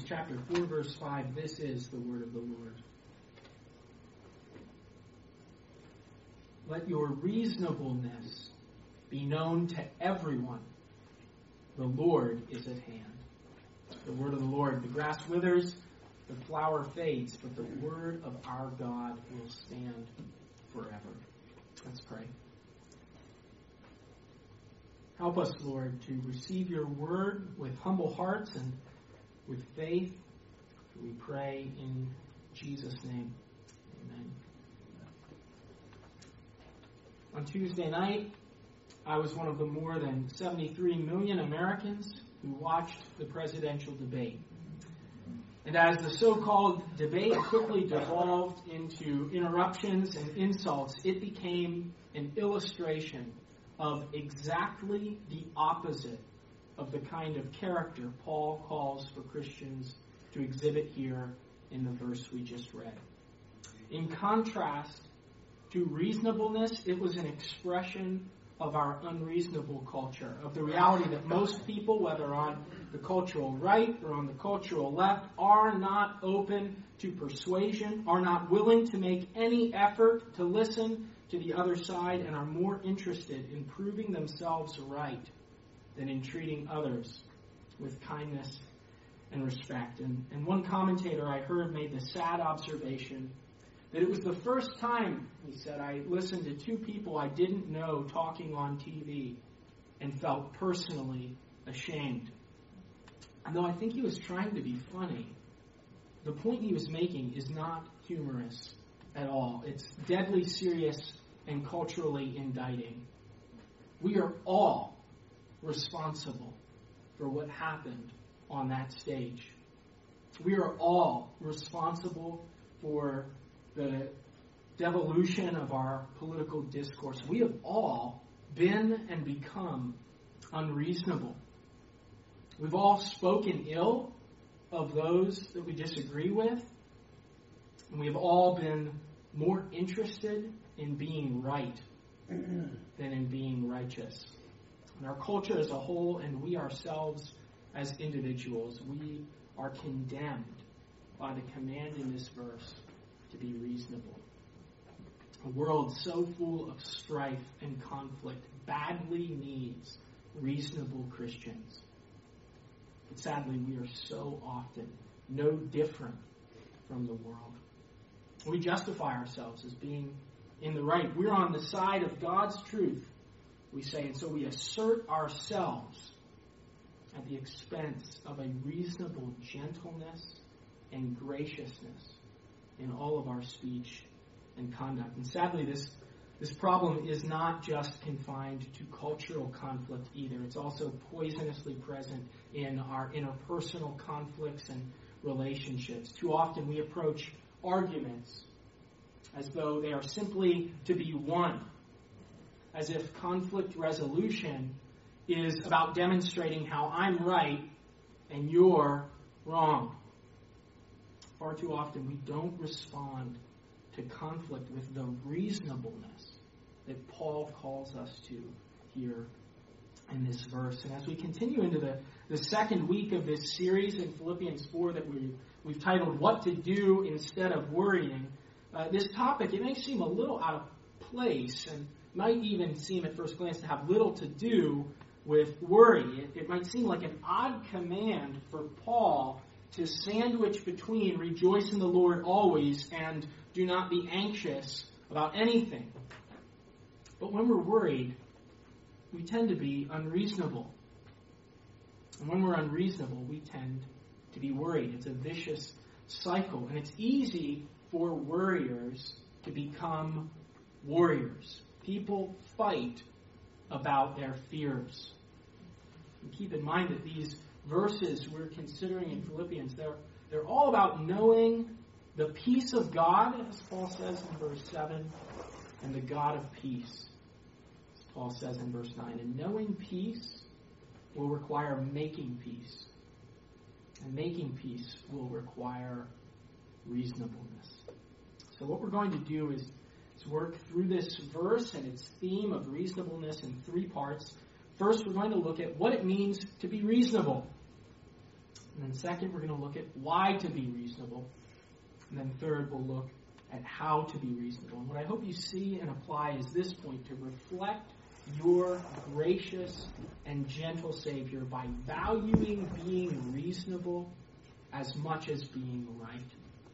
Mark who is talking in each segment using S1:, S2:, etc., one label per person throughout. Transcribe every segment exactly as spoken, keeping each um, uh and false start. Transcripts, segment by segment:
S1: chapter four, verse five, this is the word of the Lord. Let your reasonableness be known to everyone. The Lord is at hand. The word of the Lord. The grass withers, the flower fades, but the word of our God will stand forever. Let's pray. Help us, Lord, to receive your word with humble hearts and with faith. We pray in Jesus' name. Amen. On Tuesday night, I was one of the more than seventy-three million Americans who watched the presidential debate. And as the so-called debate quickly devolved into interruptions and insults, it became an illustration of exactly the opposite of the kind of character Paul calls for Christians to exhibit here in the verse we just read. In contrast to reasonableness, it was an expression of our unreasonable culture, of the reality that most people, whether on the cultural right or on the cultural left, are not open to persuasion, are not willing to make any effort to listen to the other side, and are more interested in proving themselves right than in treating others with kindness and respect. And, and one commentator I heard made the sad observation that it was the first time, he said, I listened to two people I didn't know talking on T V and felt personally ashamed. And though I think he was trying to be funny, the point he was making is not humorous at all. It's deadly serious and culturally indicting. We are all responsible for what happened on that stage. We are all responsible for the devolution of our political discourse. We have all been and become unreasonable. We've all spoken ill of those that we disagree with, and we have all been more interested in being right than in being righteous. And our culture as a whole, and we ourselves as individuals, we are condemned by the command in this verse to be reasonable. A world so full of strife and conflict badly needs reasonable Christians. But sadly, we are so often no different from the world. We justify ourselves as being in the right. We're on the side of God's truth, we say, and so we assert ourselves at the expense of a reasonable gentleness and graciousness in all of our speech and conduct. And sadly, this, this problem is not just confined to cultural conflict either. It's also poisonously present in our interpersonal conflicts and relationships. Too often we approach arguments as though they are simply to be won, as if conflict resolution is about demonstrating how I'm right and you're wrong. Far too often we don't respond to conflict with the reasonableness that Paul calls us to here in this verse. And as we continue into the, the second week of this series in Philippians four that we, we've titled What to Do Instead of Worrying, uh, this topic, it may seem a little out of place and might even seem at first glance to have little to do with worry. It, it might seem like an odd command for Paul to sandwich between rejoice in the Lord always and do not be anxious about anything. But when we're worried, we tend to be unreasonable. And when we're unreasonable, we tend to be worried. It's a vicious cycle. And it's easy for worriers to become warriors. People fight about their fears. And keep in mind that these verses we're considering in Philippians, they're, they're all about knowing the peace of God, as Paul says in verse seven, and the God of peace, as Paul says in verse nine. And knowing peace will require making peace. And making peace will require reasonableness. So what we're going to do is, is work through this verse and its theme of reasonableness in three parts. First, we're going to look at what it means to be reasonable. And then second, we're going to look at why to be reasonable. And then third, we'll look at how to be reasonable. And what I hope you see and apply is this point: to reflect your gracious and gentle Savior by valuing being reasonable as much as being right.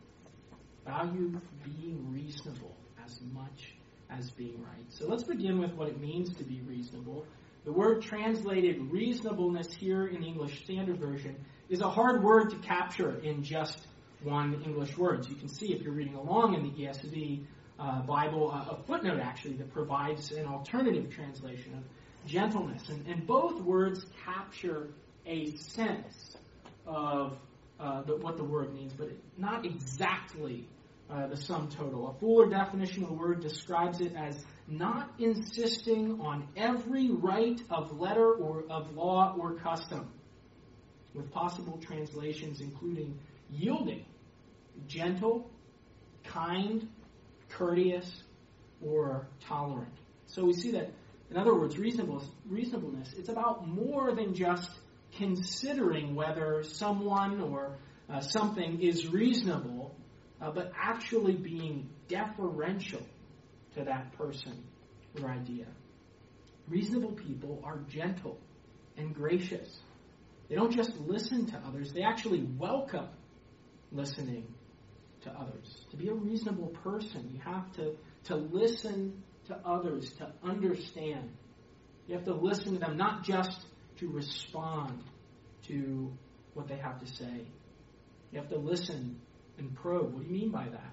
S1: Value being reasonable as much as being right. So let's begin with what it means to be reasonable. The word translated reasonableness here in the English Standard Version is a hard word to capture in just one English word. So you can see if you're reading along in the E S V uh, Bible, uh, a footnote actually that provides an alternative translation of gentleness. And, and both words capture a sense of uh, the, what the word means, but not exactly uh, the sum total. A fuller definition of the word describes it as not insisting on every right of letter or of law or custom, with possible translations including yielding, gentle, kind, courteous, or tolerant. So we see that, in other words, reasonableness, reasonableness, it's about more than just considering whether someone or uh, something is reasonable, uh, but actually being deferential to that person or idea. Reasonable people are gentle and gracious. They don't just listen to others, they actually welcome listening to others. To be a reasonable person, you have to, to listen to others, to understand. You have to listen to them, not just to respond to what they have to say. You have to listen and probe. What do you mean by that?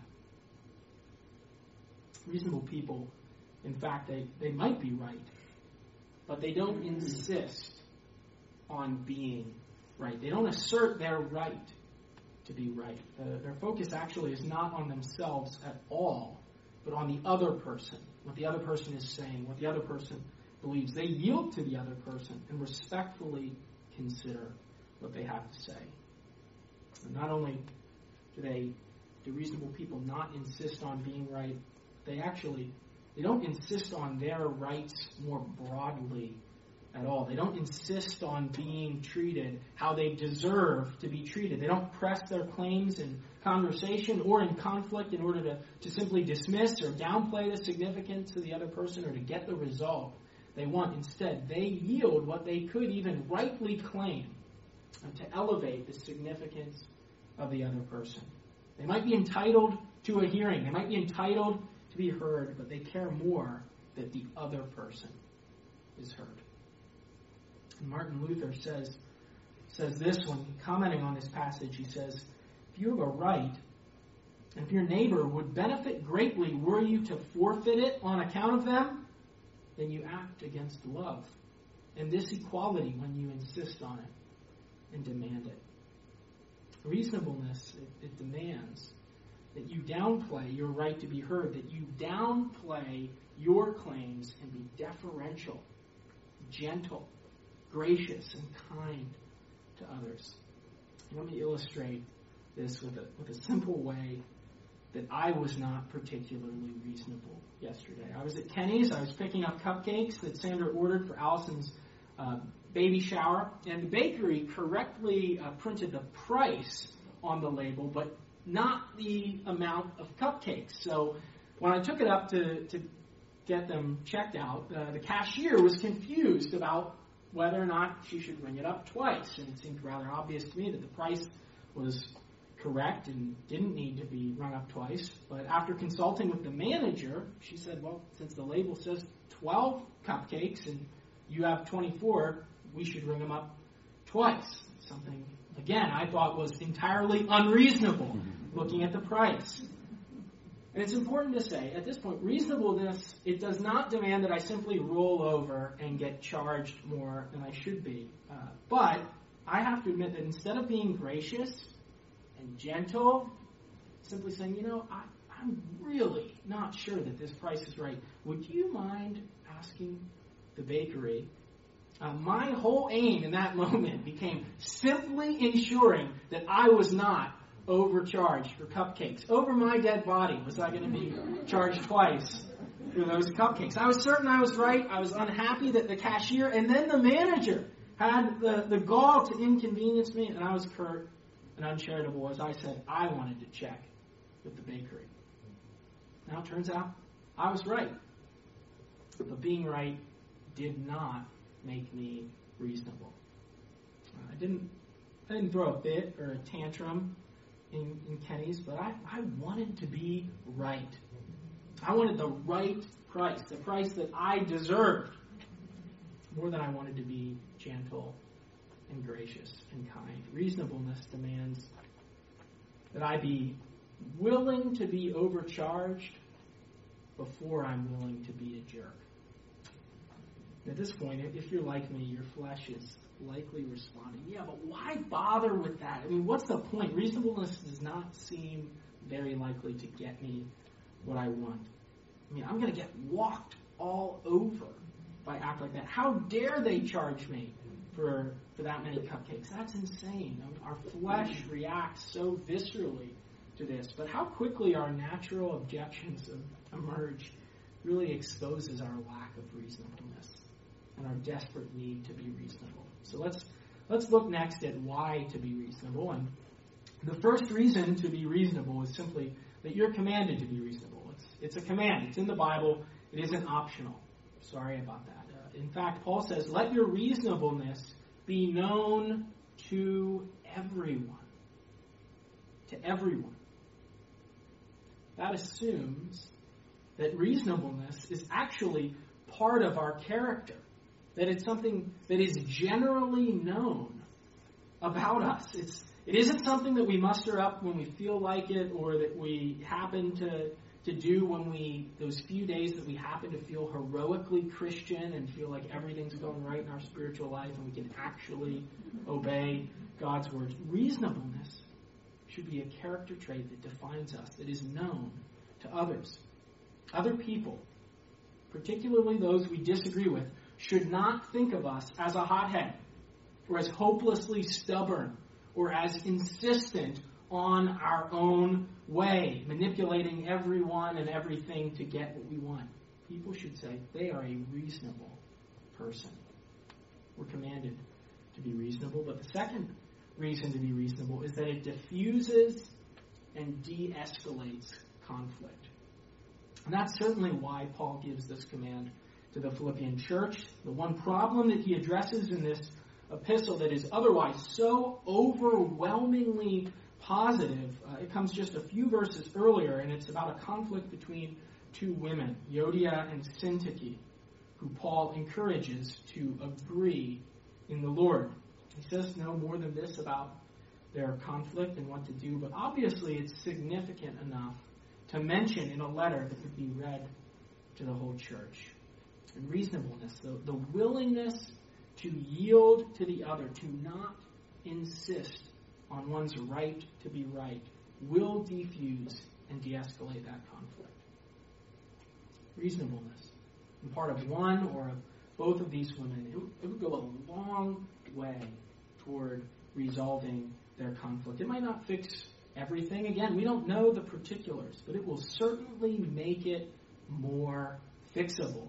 S1: Reasonable people, in fact, they, they might be right, but they don't insist on being right. They don't assert their right to be right. Uh, their focus actually is not on themselves at all, but on the other person, what the other person is saying, what the other person believes. They yield to the other person and respectfully consider what they have to say. And not only do they, do reasonable people not insist on being right, they actually, they don't insist on their rights more broadly at all. They don't insist on being treated how they deserve to be treated. They don't press their claims in conversation or in conflict in order to, to simply dismiss or downplay the significance of the other person or to get the result they want. Instead, they yield what they could even rightly claim to elevate the significance of the other person. They might be entitled to a hearing. They might be entitled to be heard, but they care more that the other person is heard. And Martin Luther says, says this when commenting on this passage. He says, if you have a right, and if your neighbor would benefit greatly were you to forfeit it on account of them, then you act against love and this equality when you insist on it and demand it. Reasonableness, it, it demands that you downplay your right to be heard, that you downplay your claims and be deferential, gentle, gracious, and kind to others. And let me illustrate this with a, with a simple way that I was not particularly reasonable yesterday. I was at Kenny's. I was picking up cupcakes that Sandra ordered for Allison's uh, baby shower, and the bakery correctly uh, printed the price on the label, but not the amount of cupcakes. So when I took it up to, to get them checked out, uh, the cashier was confused about whether or not she should ring it up twice. And it seemed rather obvious to me that the price was correct and didn't need to be rung up twice. But after consulting with the manager, she said, well, since the label says twelve cupcakes and you have twenty-four, we should ring them up twice. Something, again, I thought was entirely unreasonable looking at the price. And it's important to say, at this point, reasonableness, it does not demand that I simply roll over and get charged more than I should be. Uh, but I have to admit that instead of being gracious and gentle, simply saying, you know, I, I'm really not sure that this price is right. Would you mind asking the bakery? Uh, my whole aim in that moment became simply ensuring that I was not overcharged for cupcakes. Over my dead body was I going to be charged twice for those cupcakes. I was certain I was right. I was unhappy that the cashier and then the manager had the, the gall to inconvenience me, and I was curt and uncharitable as I said I wanted to check with the bakery. Now it turns out I was right. But being right did not make me reasonable. I didn't I didn't throw a fit or a tantrum in, in Kenny's, but I, I wanted to be right. I wanted the right price, the price that I deserved, more than I wanted to be gentle and gracious and kind. Reasonableness demands that I be willing to be overcharged before I'm willing to be a jerk. At this point, if you're like me, your flesh is likely responding, yeah, but why bother with that? I mean, what's the point? Reasonableness does not seem very likely to get me what I want. I mean, I'm going to get walked all over if I act like that. How dare they charge me for for that many cupcakes? That's insane. I mean, our flesh reacts so viscerally to this. But how quickly our natural objections emerge really exposes our lack of reasonableness and our desperate need to be reasonable. So let's let's look next at why to be reasonable. And the first reason to be reasonable is simply that you're commanded to be reasonable. It's it's a command. It's in the Bible. It isn't optional. Sorry about that. Uh, in fact, Paul says, let your reasonableness be known to everyone. To everyone. That assumes that reasonableness is actually part of our character. That it's something that is generally known about us. It's, it isn't something that we muster up when we feel like it or that we happen to, to do when we, those few days that we happen to feel heroically Christian and feel like everything's going right in our spiritual life and we can actually obey God's words. Reasonableness should be a character trait that defines us, that is known to others. Other people, particularly those we disagree with, should not think of us as a hothead or as hopelessly stubborn or as insistent on our own way, manipulating everyone and everything to get what we want. People should say they are a reasonable person. We're commanded to be reasonable. But the second reason to be reasonable is that it diffuses and de-escalates conflict. And that's certainly why Paul gives this command to the Philippian church. The one problem that he addresses in this epistle that is otherwise so overwhelmingly positive, uh, it comes just a few verses earlier, and it's about a conflict between two women, Euodia and Syntyche, who Paul encourages to agree in the Lord. He says no more than this about their conflict and what to do, but obviously it's significant enough to mention in a letter that would be read to the whole church. And reasonableness, the, the willingness to yield to the other, to not insist on one's right to be right, will defuse and de-escalate that conflict. Reasonableness on the part of one or of both of these women, it would, it would go a long way toward resolving their conflict. It might not fix everything. Again, we don't know the particulars, but it will certainly make it more fixable.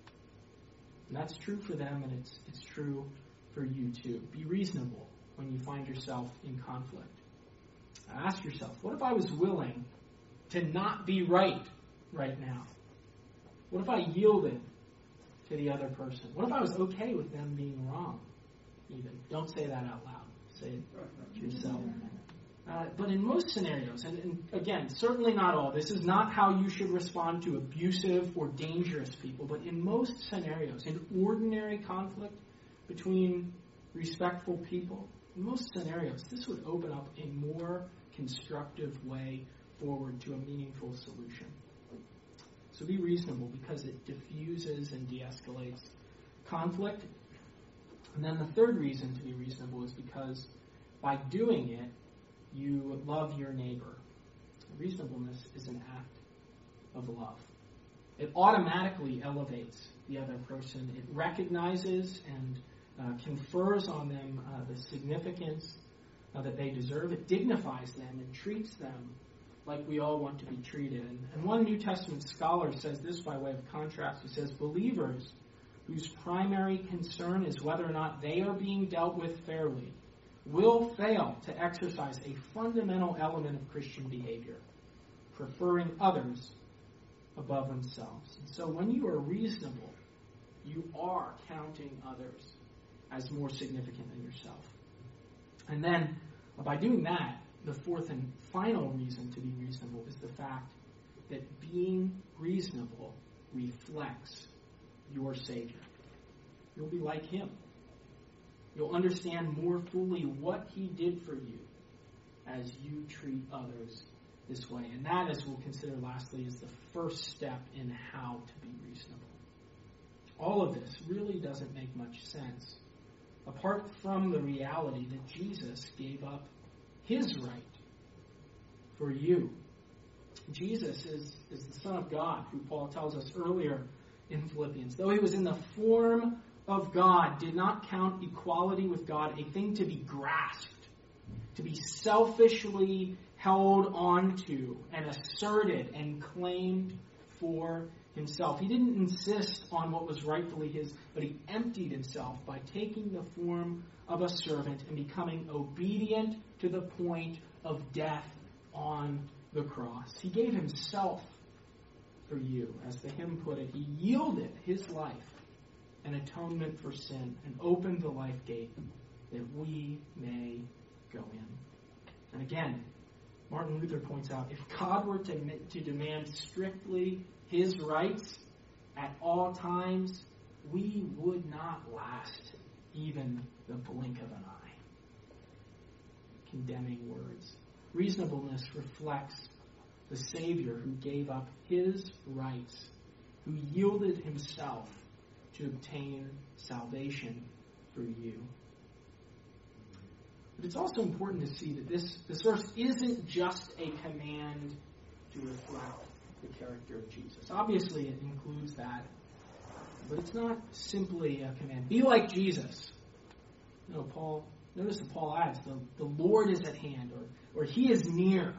S1: And that's true for them, and it's it's true for you too. Be reasonable when you find yourself in conflict. Ask yourself, what if I was willing to not be right right now? What if I yielded to the other person? What if I was okay with them being wrong, even? Don't say that out loud. Say it to yourself. Uh, but in most scenarios, and, and again, certainly not all, this is not how you should respond to abusive or dangerous people, but in most scenarios, in ordinary conflict between respectful people, in most scenarios, this would open up a more constructive way forward to a meaningful solution. So be reasonable because it diffuses and de-escalates conflict. And then the third reason to be reasonable is because by doing it, you love your neighbor. Reasonableness is an act of love. It automatically elevates the other person. It recognizes and uh, confers on them uh, the significance uh, that they deserve. It dignifies them and treats them like we all want to be treated. And, and one New Testament scholar says this by way of contrast. He says, believers whose primary concern is whether or not they are being dealt with fairly, will fail to exercise a fundamental element of Christian behavior, preferring others above themselves. And so when you are reasonable, you are counting others as more significant than yourself. And then, by doing that, the fourth and final reason to be reasonable is the fact that being reasonable reflects your Savior. You'll be like Him. You'll understand more fully what He did for you as you treat others this way. And that, as we'll consider lastly, is the first step in how to be reasonable. All of this really doesn't make much sense apart from the reality that Jesus gave up His right for you. Jesus is, is the Son of God, who Paul tells us earlier in Philippians. Though He was in the form of God, did not count equality with God a thing to be grasped, to be selfishly held onto and asserted and claimed for Himself. He didn't insist on what was rightfully His, but He emptied Himself by taking the form of a servant and becoming obedient to the point of death on the cross. He gave Himself for you. As the hymn put it, He yielded His life an atonement for sin and opened the life gate that we may go in. And again, Martin Luther points out, if God were to, to demand strictly His rights at all times, we would not last even the blink of an eye. Condemning words. Reasonableness reflects the Savior who gave up His rights, who yielded Himself to obtain salvation for you. But it's also important to see that this, this verse isn't just a command to reflect the character of Jesus. Obviously, it includes that, but it's not simply a command. Be like Jesus. No, Paul, notice that Paul adds, the, the Lord is at hand, or, or He is near.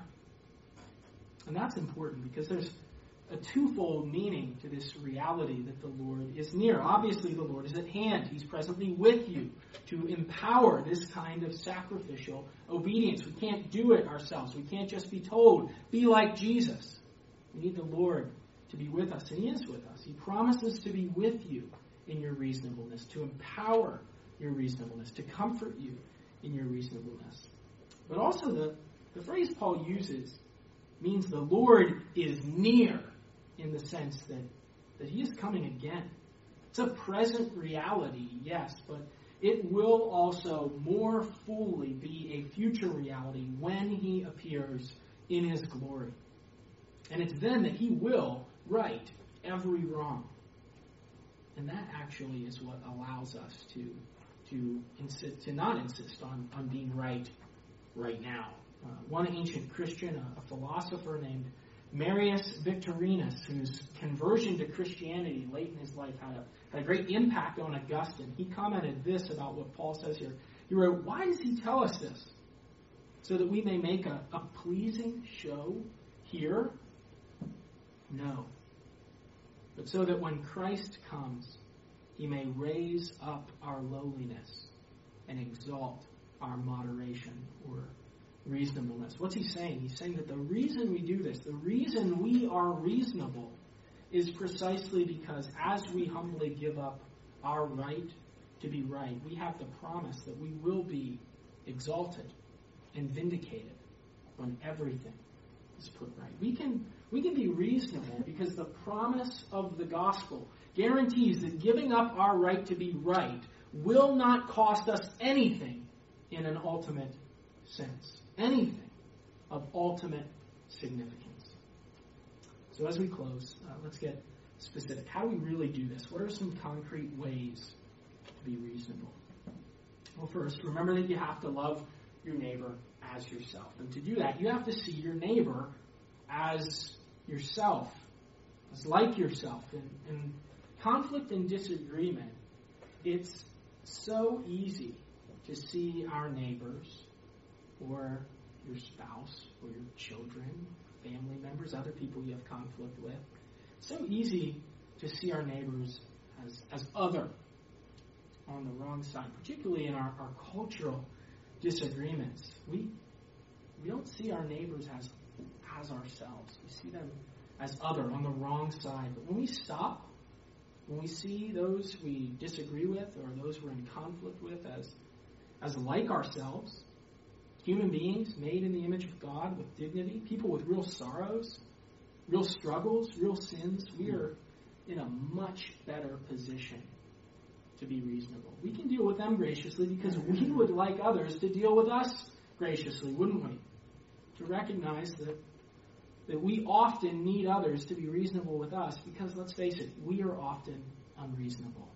S1: And that's important because there's a twofold meaning to this reality that the Lord is near. Obviously, the Lord is at hand. He's presently with you to empower this kind of sacrificial obedience. We can't do it ourselves. We can't just be told, be like Jesus. We need the Lord to be with us, and He is with us. He promises to be with you in your reasonableness, to empower your reasonableness, to comfort you in your reasonableness. But also the, the phrase Paul uses means the Lord is near in the sense that, that He is coming again. It's a present reality, yes, but it will also more fully be a future reality when He appears in His glory. And it's then that He will right every wrong. And that actually is what allows us to, to, insist, to not insist on, on being right right now. Uh, one ancient Christian, a, a philosopher named Marius Victorinus, whose conversion to Christianity late in his life had a, had a great impact on Augustine. He commented this about what Paul says here. He wrote, "Why does he tell us this? So that we may make a, a pleasing show here? No. But so that when Christ comes, He may raise up our lowliness and exalt our moderation," or reasonableness. What's he saying? He's saying that the reason we do this, the reason we are reasonable, is precisely because as we humbly give up our right to be right, we have the promise that we will be exalted and vindicated when everything is put right. We can, we can be reasonable because the promise of the gospel guarantees that giving up our right to be right will not cost us anything in an ultimate sense. Anything of ultimate significance. So as we close, uh, let's get specific. How do we really do this? What are some concrete ways to be reasonable? Well, first, remember that you have to love your neighbor as yourself. And to do that, you have to see your neighbor as yourself, as like yourself. And, and conflict and disagreement, it's so easy to see our neighbors or your spouse or your children, family members, other people you have conflict with. It's so easy to see our neighbors as, as other, on the wrong side, particularly in our, our cultural disagreements. We we don't see our neighbors as as ourselves. We see them as other, on the wrong side. But when we stop, when we see those we disagree with or those we're in conflict with as as like ourselves, human beings made in the image of God with dignity, people with real sorrows, real struggles, real sins, we are in a much better position to be reasonable. We can deal with them graciously because we would like others to deal with us graciously, wouldn't we? To recognize that, that we often need others to be reasonable with us because, let's face it, we are often unreasonable.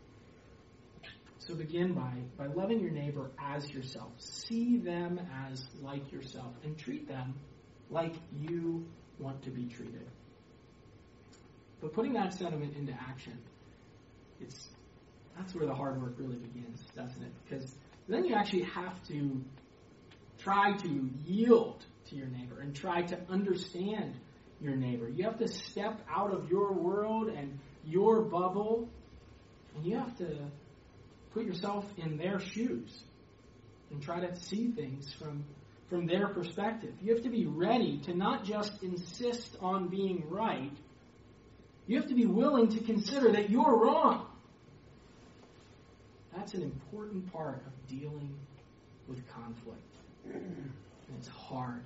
S1: So begin by, by loving your neighbor as yourself. See them as like yourself and treat them like you want to be treated. But putting that sentiment into action, it's that's where the hard work really begins, doesn't it? Because then you actually have to try to yield to your neighbor and try to understand your neighbor. You have to step out of your world and your bubble, and you have to put yourself in their shoes and try to see things from, from their perspective. You have to be ready to not just insist on being right. You have to be willing to consider that you're wrong. That's an important part of dealing with conflict. And it's hard.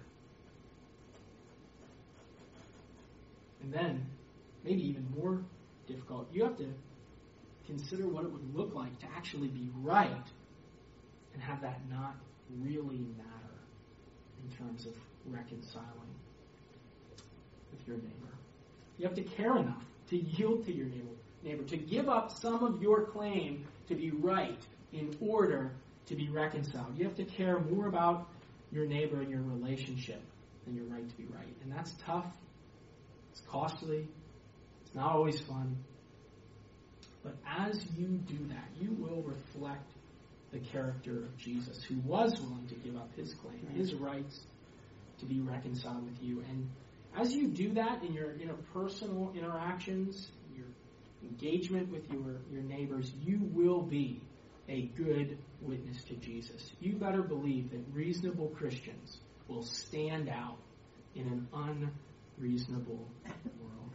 S1: And then, maybe even more difficult, you have to consider what it would look like to actually be right and have that not really matter in terms of reconciling with your neighbor. You have to care enough to yield to your neighbor, neighbor, to give up some of your claim to be right in order to be reconciled. You have to care more about your neighbor and your relationship than your right to be right. And that's tough. It's costly. It's not always fun. But as you do that, you will reflect the character of Jesus, who was willing to give up his claim, his rights to be reconciled with you. And as you do that in your interpersonal interactions, your engagement with your, your neighbors, you will be a good witness to Jesus. You better believe that reasonable Christians will stand out in an unreasonable world.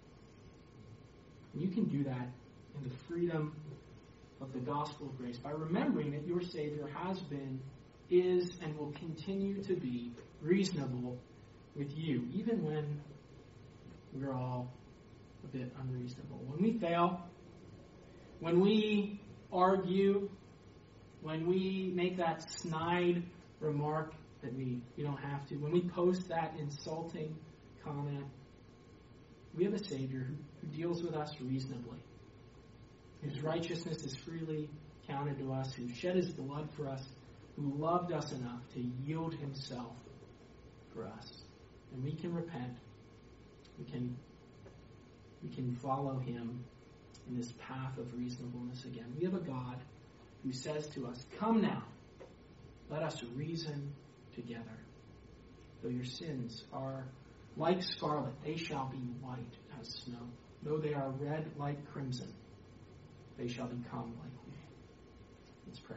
S1: And you can do that in the freedom of the gospel of grace by remembering that your Savior has been, is, and will continue to be reasonable with you, even when we're all a bit unreasonable. When we fail, when we argue, when we make that snide remark that we, we don't have to, when we post that insulting comment, we have a Savior who, who deals with us reasonably, whose righteousness is freely counted to us, who shed his blood for us, who loved us enough to yield himself for us. And we can repent. We can, we can follow him in this path of reasonableness again. We have a God who says to us, "Come now, let us reason together. Though your sins are like scarlet, they shall be white as snow. Though they are red like crimson, they shall become like wool." Let's pray.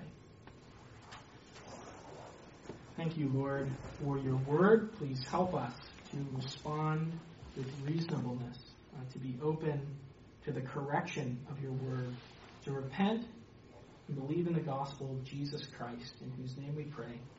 S1: Thank you, Lord, for your word. Please help us to respond with reasonableness, uh, to be open to the correction of your word, to repent and believe in the gospel of Jesus Christ, in whose name we pray.